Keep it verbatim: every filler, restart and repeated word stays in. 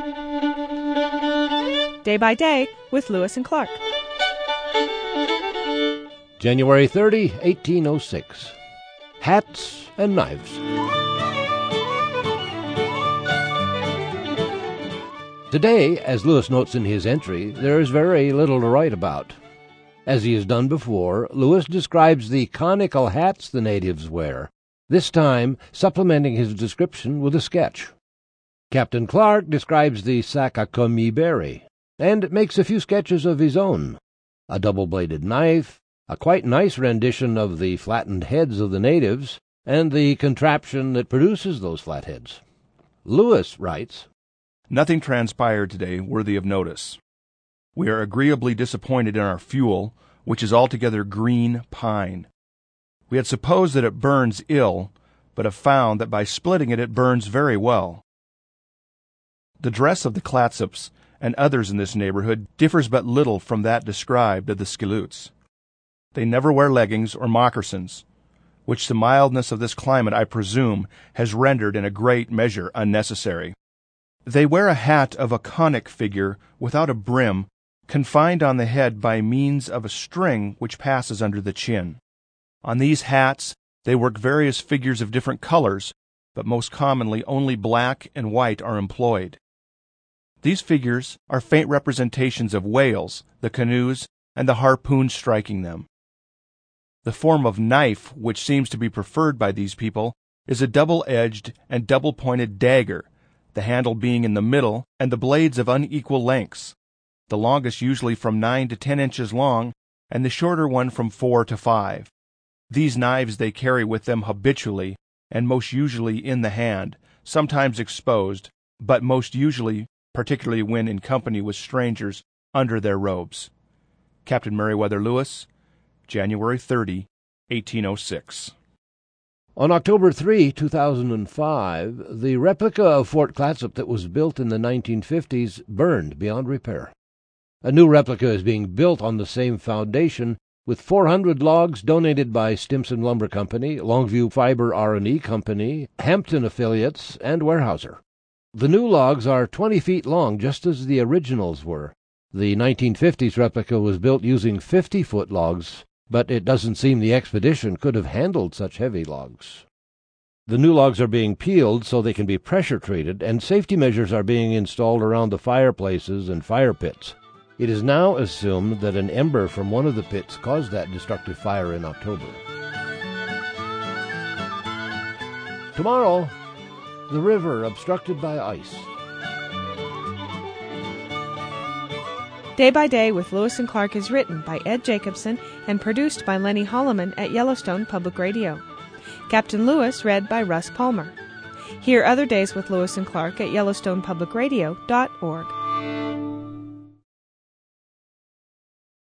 Day by Day with Lewis and Clark. January thirtieth, eighteen oh six. Hats and Knives. Today, as Lewis notes in his entry, there is very little to write about. As he has done before, Lewis describes the conical hats the natives wear, this time supplementing his description with a sketch. Captain Clark describes the Sakakomi berry, and makes a few sketches of his own, a double-bladed knife, a quite nice rendition of the flattened heads of the natives, and the contraption that produces those flat heads. Lewis writes, "Nothing transpired today worthy of notice. We are agreeably disappointed in our fuel, which is altogether green pine. We had supposed that it burns ill, but have found that by splitting it it burns very well. The dress of the Clatsops and others in this neighborhood differs but little from that described of the Skilloots. They never wear leggings or moccasins, which the mildness of this climate, I presume, has rendered in a great measure unnecessary. They wear a hat of a conic figure without a brim, confined on the head by means of a string which passes under the chin. On these hats they work various figures of different colors, but most commonly only black and white are employed. These figures are faint representations of whales, the canoes, and the harpoons striking them. The form of knife which seems to be preferred by these people is a double-edged and double-pointed dagger, the handle being in the middle and the blades of unequal lengths, the longest usually from nine to ten inches long, and the shorter one from four to five. These knives they carry with them habitually, and most usually in the hand, sometimes exposed, but most usually, particularly when in company with strangers, under their robes." Captain Meriwether Lewis, January thirtieth, eighteen oh six. On October third, two thousand five, the replica of Fort Clatsop that was built in the nineteen fifties burned beyond repair. A new replica is being built on the same foundation, with four hundred logs donated by Stimson Lumber Company, Longview Fiber R and E Company, Hampton Affiliates, and Weyerhaeuser. The new logs are twenty feet long, just as the originals were. The nineteen fifties replica was built using fifty-foot logs, but it doesn't seem the expedition could have handled such heavy logs. The new logs are being peeled so they can be pressure-treated, and safety measures are being installed around the fireplaces and fire pits. It is now assumed that an ember from one of the pits caused that destructive fire in October. Tomorrow, the river obstructed by ice. Day by Day with Lewis and Clark is written by Ed Jacobson and produced by Lenny Holloman at Yellowstone Public Radio. Captain Lewis read by Russ Palmer. Hear other days with Lewis and Clark at yellowstone public radio dot org.